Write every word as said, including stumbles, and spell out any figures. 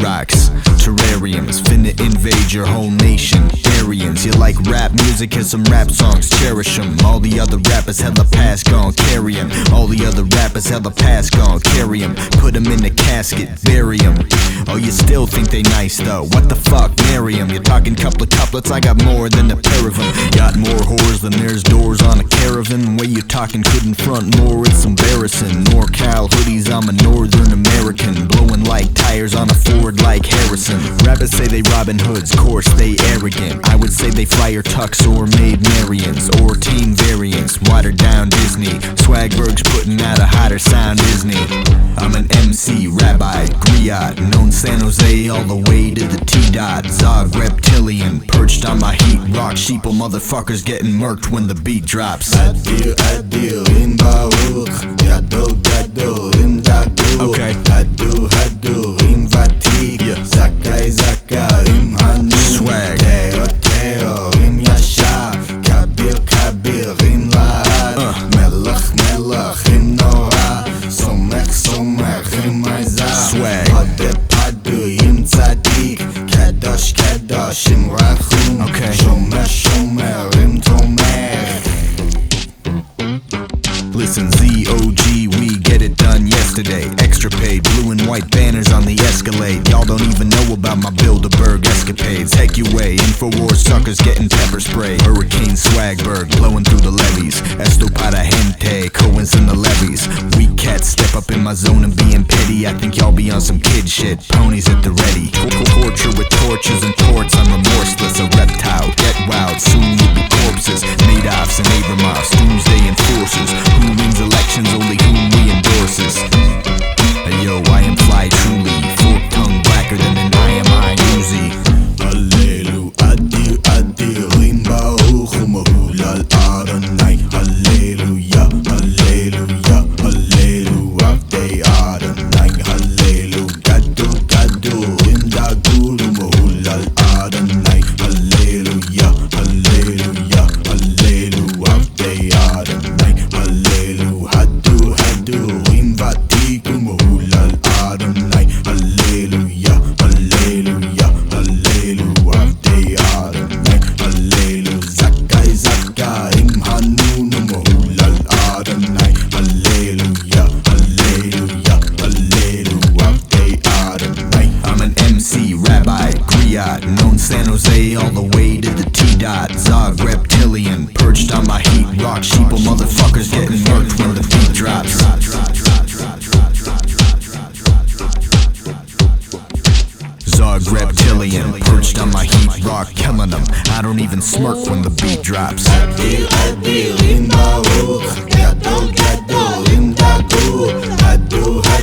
rocks, terrariums, finna invade your whole nation. Aryans, you like rap music, here's some rap songs, cherish them. All the other rappers hella past gone, carry 'em. All the other rappers hella past gone, carry 'em. Put 'em in the casket, bury 'em. Oh, you still think they nice though, what the fuck, marry 'em. You're talking couple of couplets, I got more than a pair of 'em. Got more whores than there's doors on a caravan. Way you talking couldn't front more, it's embarrassing. NorCal hoodies, I'm a Northern American. Blowing like tires on a Ford like Harrison. Rappers say they Robin Hoods, course they arrogant. I would say they flyer tucks or made Marians, or team variants, watered down Disney. Swagberg's putting out a hotter sound Disney. I'm an M C, rabbi, griot, known San Jose all the way to the T-Dot. Zog reptilian, perched on my heat rock. Sheeple motherfuckers getting murked when the beat drops. Adil, adil, in Baruch, Yadol, Gadol, in Dagul. Okay. Hadu, hadu, in Vatik, Yeah. Zakai, Zaka, in Hanu. Swag. Teo, Teo, in Yashar, Kabir, Kabir, in Lahad. Uh. Melech, Melech, in Noah, Somech, Somech, in Maizah. Swag. Pade, Padu, in Tzadik, Kadosh, Kadosh, in Rachum. Okay. Shomer, Shomer, in Tomech. Listen, Z O G, we get it done yesterday. Extra paid, blue and white banners on the Escalade. Y'all don't even know about my Bilderberg escapades. Heck you way, Infowars suckers getting pepper spray. Hurricane Swagberg blowing through the levees. Estopada gente, Cohen's in the levees. Weak cats step up in my zone and being petty. I think y'all be on some kid shit, ponies at the ready. Torture with torches and torts, I'm remorseless. A reptile, get wild, soon you'll be corpses. Madoffs and Abramoffs, doomsday enforcers. Who wins elections, only whom we endorses. Hey yo, I am fly truly, forked tongue blacker than an I M I Uzi. Hallelu, adil, adil, in Baruch, umahul al Adonai. Hallelujah, hallelujah, hallelu, avdei Adonai. Hallelu, gadu, gadu, in Dagul, umahul al Adonai. Hallelujah, hallelujah, hallelu, avdei Adonai. Hallelu, hadu, hadu, in Vatik, umahul al Adonai. Hallelujah, hallelujah, hallelu, avdei Adonai. Hallelu, Zakai, Zakai, im Hanun, umahul al Adonai. Hallelujah, hallelujah, hallelu, avdei Adonai. I'm an M C, rabbi, griot, known San Jose all the way to the T-Dot. Zog reptilian, perched on my heat rock. Sheeple motherfuckers getting murked when the beat drops. Zog reptilian, perched on my heat rock, killing them. I don't even smirk when the beat drops. Adil, adil, in Baruch, Gadol, Gadol, in Dagul. Hadu,